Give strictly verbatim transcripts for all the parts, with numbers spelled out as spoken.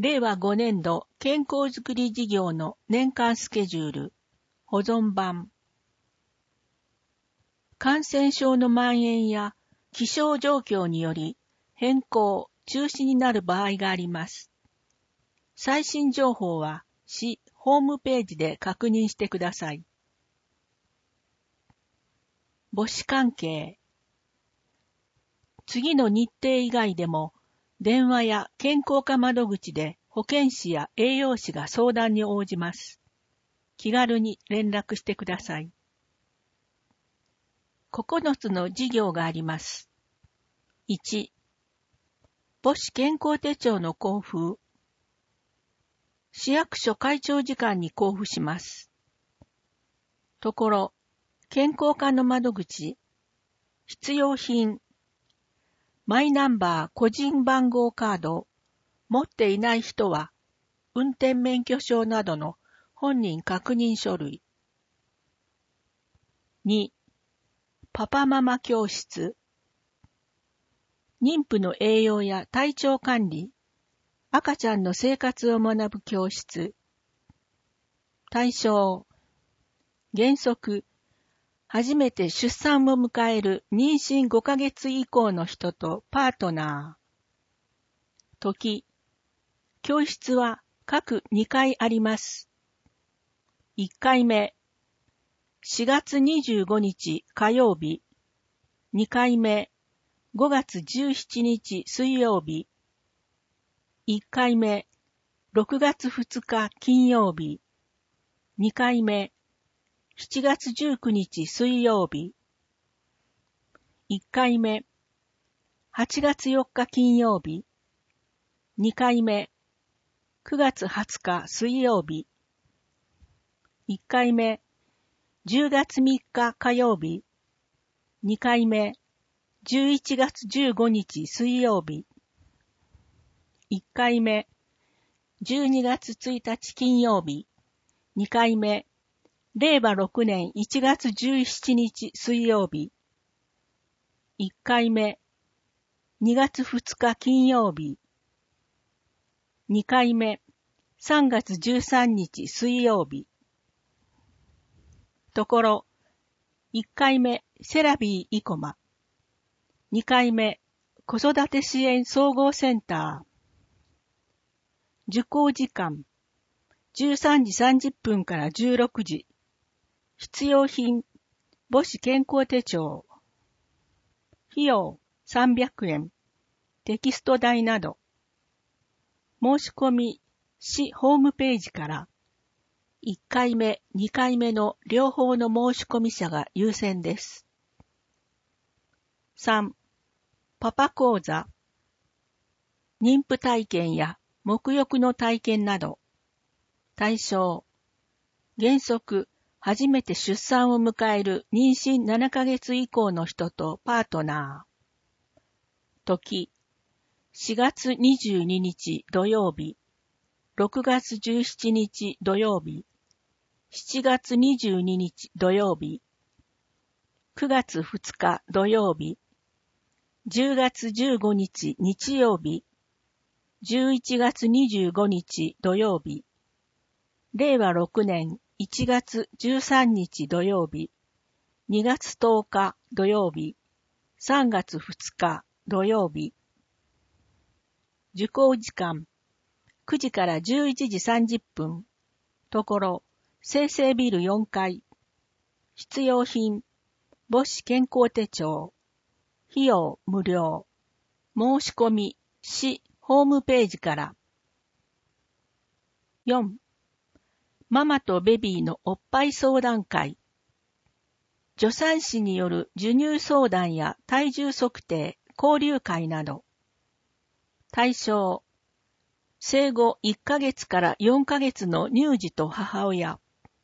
れいわごねんど健康づくり事業の年間スケジュール、保存版。感染症の蔓延や気象状況により変更、中止になる場合があります。最新情報は市ホームページで確認してください。母子関係。次の日程以外でも電話や健康課窓口で保健師や栄養士が相談に応じます。気軽に連絡してください。ここのつの事業があります。いち、母子健康手帳の交付。市役所開庁時間に交付します。ところ、健康課の窓口、必要品、マイナンバー個人番号カード、持っていない人は、運転免許証などの本人確認書類。に、パパママ教室。妊婦の栄養や体調管理、赤ちゃんの生活を学ぶ教室。対象。原則、初めて出産を迎える妊娠ごかげつ以降の人とパートナー。時。教室は各にかいあります。いっかいめ。しがつにじゅうごにち火曜日。にかいめ。ごがつじゅうしちにち水曜日。いっかいめ。ろくがつふつか金曜日。にかいめ。しちがつじゅうくにち水曜日。いっかいめ。はちがつよっか金曜日。にかいめ。くがつはつか水曜日。いっかいめ。じゅうがつみっか火曜日。にかいめ。じゅういちがつじゅうごにち水曜日。いっかいめ。じゅうにがつついたち金曜日。にかいめ。れいわろくねんいちがつじゅうしちにち水曜日。いっかいめ。にがつふつか金曜日。にかいめ。さんがつじゅうさんにち水曜日。ところ、いっかいめセラビーイコマ。にかいめ子育て支援総合センター。受講時間、じゅうさんじさんじゅっぷんからじゅうろくじ。必要品、母子健康手帳。費用さんびゃくえん。テキスト代など。申し込み、市ホームページから、いっかいめ、にかいめの両方の申し込み者が優先です。さん、パパ講座。妊婦体験や沐浴の体験など。対象。原則、初めて出産を迎える妊娠ななかげつ以降の人とパートナー。時。しがつにじゅうににち土曜日。ろくがつじゅうしちにち土曜日。しちがつにじゅうににち土曜日。くがつふつか土曜日。じゅうがつじゅうごにち日曜日。じゅういちがつにじゅうごにち土曜日。れいわろくねんいちがつじゅうさんにち土曜日。にがつとおか土曜日。さんがつふつか土曜日。受講時間、くじからじゅういちじさんじゅっぷん。ところ、生成ビルよんかい。必要品、母子健康手帳。費用無料。申し込み、市ホームページから。よん、ママとベビーのおっぱい相談会。助産師による授乳相談や体重測定、交流会など。対象。生後いっかげつからよんかげつの乳児と母親。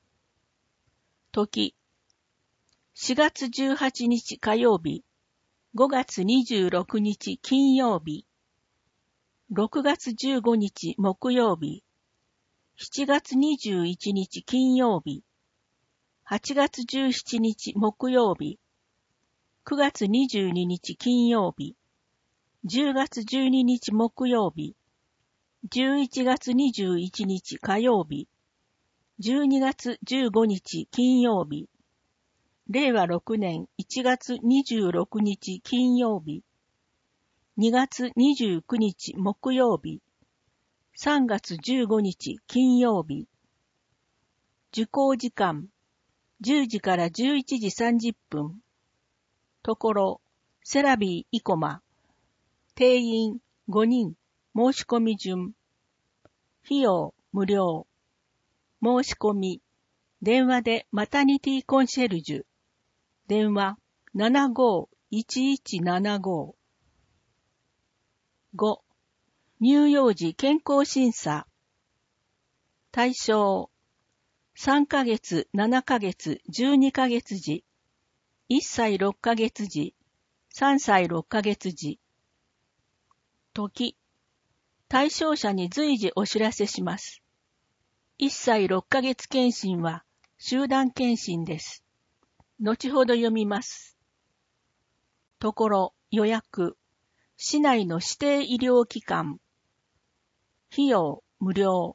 時。しがつじゅうはちにち火曜日。ごがつにじゅうろくにち金曜日。ろくがつじゅうごにち木曜日。しちがつにじゅういちにち金曜日。はちがつじゅうしちにち木曜日。くがつにじゅうににち金曜日。じゅうがつじゅうににち木曜日。 じゅういちがつにじゅういちにち火曜日、じゅうにがつじゅうごにち金曜日、れいわろくねんいちがつにじゅうろくにち金曜日、にがつにじゅうくにち木曜日、さんがつじゅうごにち金曜日。受講時間、じゅうじからじゅういちじさんじゅっぷん。ところ、セラビー生駒。定員ごにん。申し込み順。費用無料。申し込み。電話でマタニティコンシェルジュ。電話 ななごーいちいちななご。ご. 乳幼児健康審査。対象。さんかげつ、ななかげつ、じゅうにかげつ児。いっさいろっかげつ児。さんさいろっかげつ児。時。対象者に随時お知らせします。いっさいろっかげつ検診は集団検診です。後ほど読みます。ところ、予約。市内の指定医療機関。費用無料。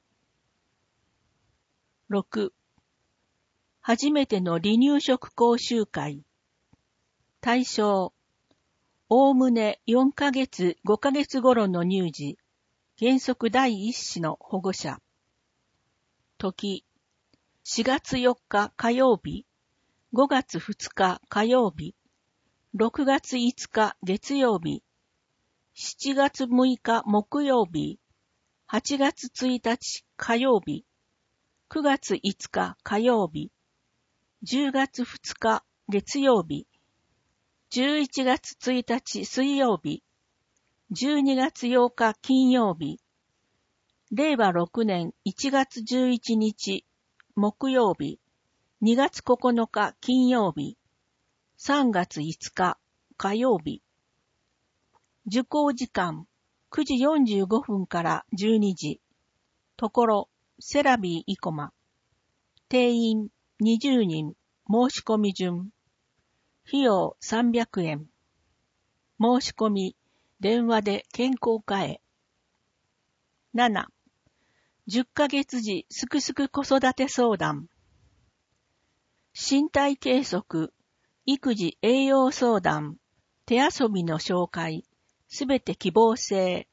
ろく. 初めての離乳食講習会。対象。おおむねよんかげつ、ごかげつ頃の乳児。原則第一子の保護者。時。しがつよっか火曜日。ごがつふつか火曜日。ろくがついつか月曜日。しちがつむいか木曜日。はちがつついたち火曜日。くがついつか火曜日。じゅうがつふつか月曜日。じゅういちがつついたち水曜日。じゅうにがつようか金曜日。れいわろくねんいちがつじゅういちにち木曜日。にがつここのか金曜日。さんがついつか火曜日。受講時間くじよんじゅうごふんからじゅうにじ。ところ、セラビー生駒。定員にじゅうにん。申し込み順。費用さんびゃくえん。申し込み、電話で健康課へ。なな. じゅっかげつ児すくすく子育て相談。身体計測、育児栄養相談、手遊びの紹介、すべて希望制。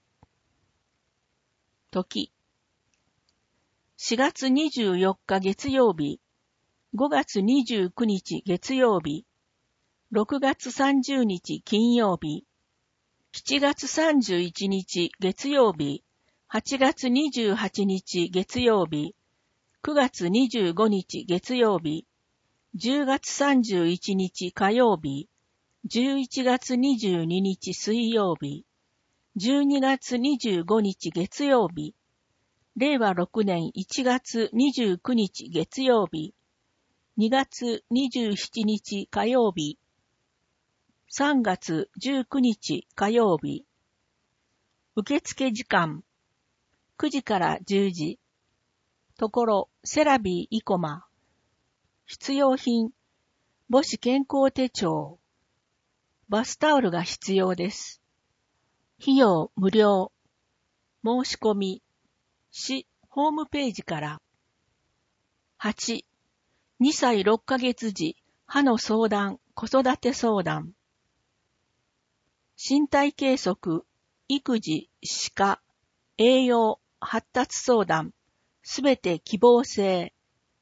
時。しがつにじゅうよっか月曜日、ごがつにじゅうくにち月曜日、ろくがつさんじゅうにち金曜日、しちがつさんじゅういちにち月曜日、はちがつにじゅうはちにち月曜日、くがつにじゅうごにち月曜日、じゅうがつさんじゅういちにち火曜日、じゅういちがつにじゅうににち水曜日、じゅうにがつにじゅうごにち月曜日、れいわろくねんいちがつにじゅうくにち月曜日、にがつにじゅうしちにち火曜日、さんがつじゅうくにち火曜日。受付時間くじからじゅうじ。ところ、セラビー生駒。必要品、母子健康手帳。バスタオルが必要です。費用無料。申し込み、市ホームページから。はち. にさいろっかげつ児、歯の相談、子育て相談。身体計測、育児、歯科、栄養、発達相談、すべて希望制。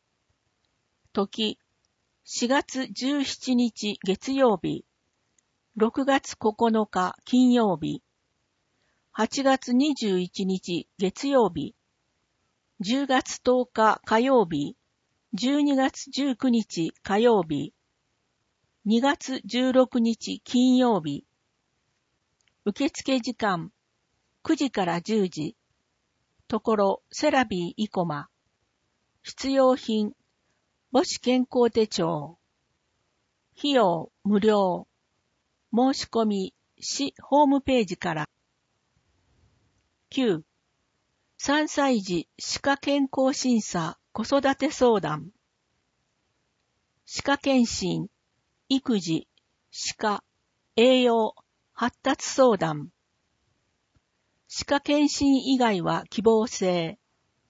時、しがつじゅうしちにち月曜日、ろくがつここのか金曜日、はちがつにじゅういちにち月曜日、じゅうがつとおか火曜日、じゅうにがつじゅうくにち火曜日、にがつじゅうろくにち金曜日。受付時間くじからじゅうじ。ところ、セラビー生駒。必要品、母子健康手帳。費用無料。申し込み、市ホームページから。きゅう. さんさい児歯科健康審査子育て相談。歯科検診、育児、歯科、栄養、発達相談。 歯科検診以外は希望制。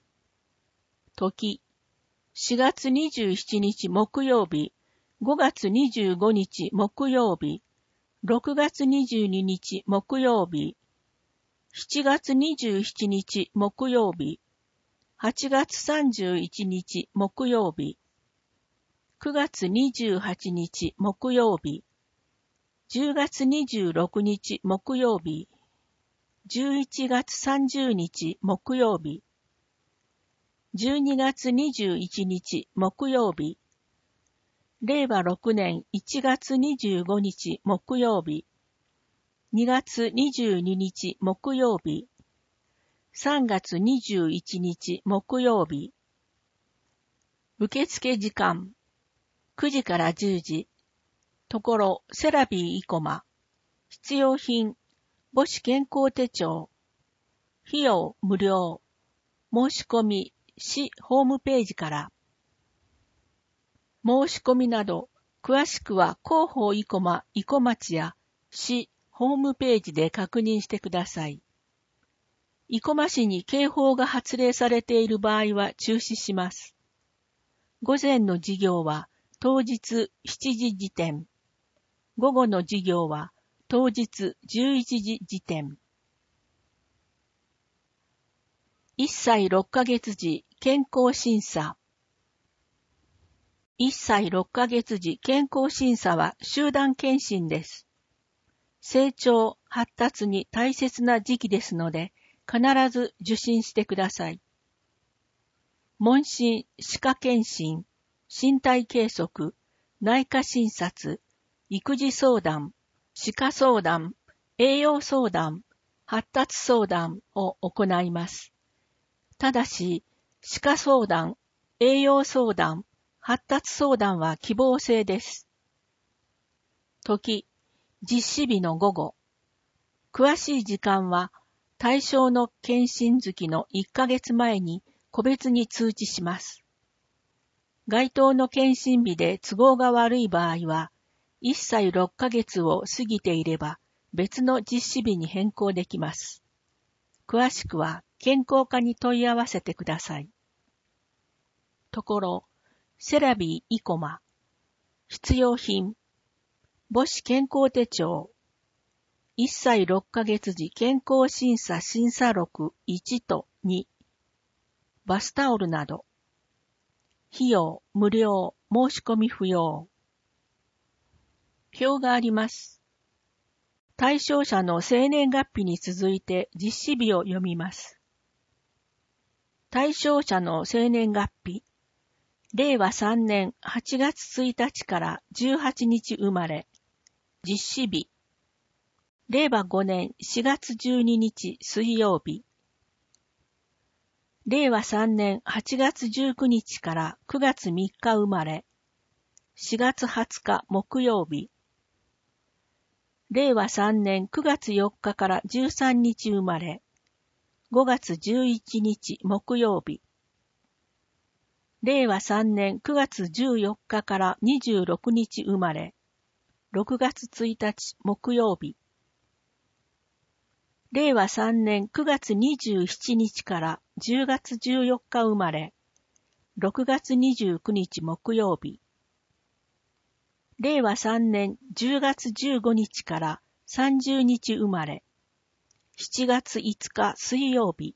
時、しがつにじゅうしちにち木曜日、ごがつにじゅうごにち木曜日、ろくがつにじゅうににち木曜日、しちがつにじゅうしちにち木曜日、はちがつさんじゅういちにち木曜日、くがつにじゅうはちにち木曜日、じゅうがつにじゅうろくにち木曜日、じゅういちがつさんじゅうにち木曜日、じゅうにがつにじゅういちにち木曜日、れいわろくねんいちがつにじゅうごにち木曜日、にがつにじゅうににち木曜日、さんがつにじゅういちにち木曜日。受付時間、くじからじゅうじ。ところ、セラビー生駒。必要品、母子健康手帳。費用無料。申し込み、市ホームページから。申し込みなど、詳しくは広報生駒生駒町や市ホームページで確認してください。生駒市に警報が発令されている場合は中止します。午前の授業は当日しちじ時点。午後の授業は当日じゅういちじ時点。いっさいろっかげつ時健康審査。いっさいろっかげつ時健康審査は集団検診です。成長、発達に大切な時期ですので、必ず受診してください。問診、歯科検診、身体計測、内科診察、育児相談、歯科相談、栄養相談、発達相談を行います。ただし、歯科相談、栄養相談、発達相談は希望制です。時、実施日の午後。詳しい時間は、対象の検診月のいっかげつまえに個別に通知します。該当の検診日で都合が悪い場合は、いっさいろっかげつを過ぎていれば別の実施日に変更できます。詳しくは健康課に問い合わせてください。ところ、セラビー生駒。必要品。母子健康手帳。いっさいろっかげつ時健康審査審査録いちとに。バスタオルなど。費用無料、申し込み不要。表があります。対象者の生年月日に続いて実施日を読みます。対象者の生年月日。れいわさんねんはちがつついたちからじゅうはちにち生まれ。実施日。れいわごねんしがつじゅうににち水曜日。れいわさんねんはちがつじゅうくにちからくがつみっか生まれ。しがつはつか木曜日。れいわさんねんくがつよっかからじゅうさんにち生まれ。ごがつじゅういちにち木曜日。れいわさんねんくがつじゅうよっかからにじゅうろくにち生まれ。ろくがつついたち木曜日。れいわさんねんくがつにじゅうしちにちからじゅうがつじゅうよっか生まれ。ろくがつにじゅうくにち木曜日。れいわさんねんじゅうがつじゅうごにちからさんじゅうにち生まれ。しちがついつか水曜日。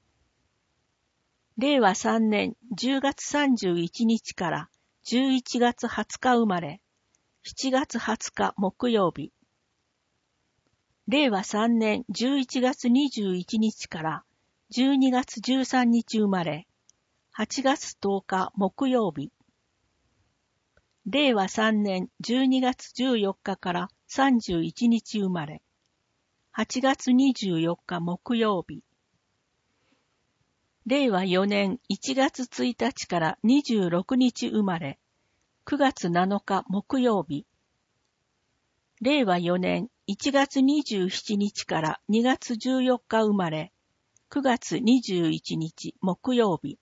れいわさんねんじゅうがつさんじゅういちにちからじゅういちがつはつか生まれ。しちがつはつか木曜日。れいわさんねんじゅういちがつにじゅういちにちからじゅうにがつじゅうさんにち生まれ。はちがつとおか木曜日。れいわさんねんじゅうにがつじゅうよっかからさんじゅういちにち生まれ。はちがつにじゅうよっか木曜日。れいわよねんいちがつついたちからにじゅうろくにち生まれ。くがつなのか木曜日。れいわよねんいちがつにじゅうしちにちからにがつじゅうよっか生まれ。くがつにじゅういちにち木曜日。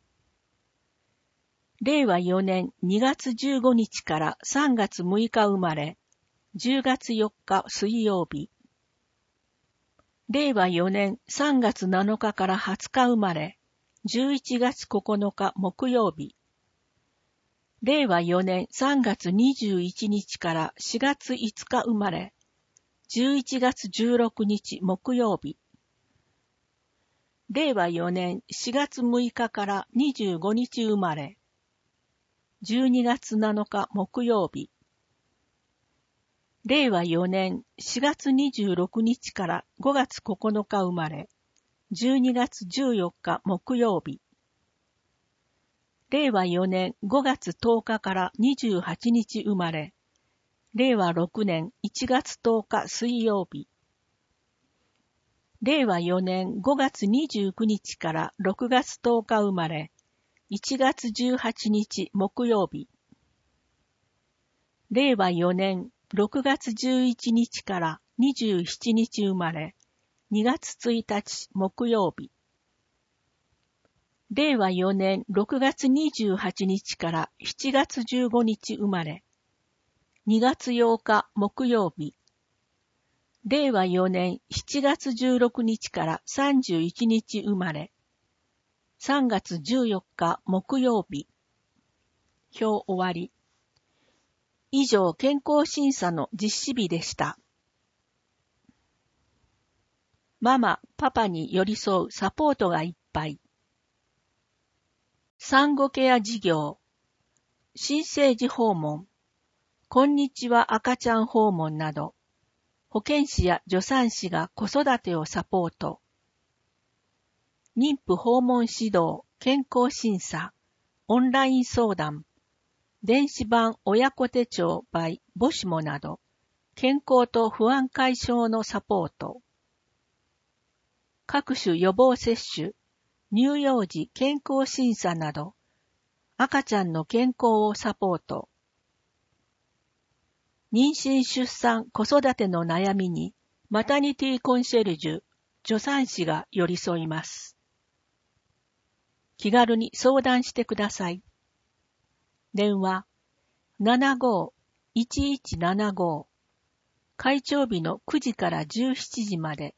れいわよねんにがつじゅうごにちからさんがつむいか生まれ。じゅうがつよっか水曜日。 れいわよねんさんがつなのかからはつか生まれ、じゅういちがつここのか木曜日。れいわよねんさんがつにじゅういちにちからしがついつか生まれ、じゅういちがつじゅうろくにち木曜日。れいわよねんしがつむいかからにじゅうごにち生まれ、じゅうにがつなのか木曜日。れいわよねんしがつにじゅうろくにちからごがつここのか生まれ、じゅうにがつじゅうよっか木曜日。れいわよねんごがつとおかからにじゅうはちにち生まれ、れいわろくねんいちがつとおか水曜日。れいわよねんごがつにじゅうくにちからろくがつとおか生まれ、いちがつじゅうはちにち木曜日。れいわよねんろくがつじゅういちにちからにじゅうしちにち生まれ、にがつついたち木曜日。れいわよねんろくがつにじゅうはちにちからしちがつじゅうごにち生まれ、にがつようか木曜日。れいわよねんしちがつじゅうろくにちからさんじゅういちにち生まれ、さんがつじゅうよっか木曜日。表終わり。以上、健康審査の実施日でした。ママ、パパに寄り添うサポートがいっぱい。産後ケア事業、新生児訪問、こんにちは赤ちゃん訪問など、保健師や助産師が子育てをサポート。妊婦訪問指導、健康審査、オンライン相談、電子版親子手帳 by ボシモなど、健康と不安解消のサポート。各種予防接種、乳幼児健康審査など、赤ちゃんの健康をサポート。妊娠出産子育ての悩みに、マタニティコンシェルジュ、助産師が寄り添います。気軽に相談してください。電話 ななごーいちいちななごー 会長日のくじからじゅうしちじまで。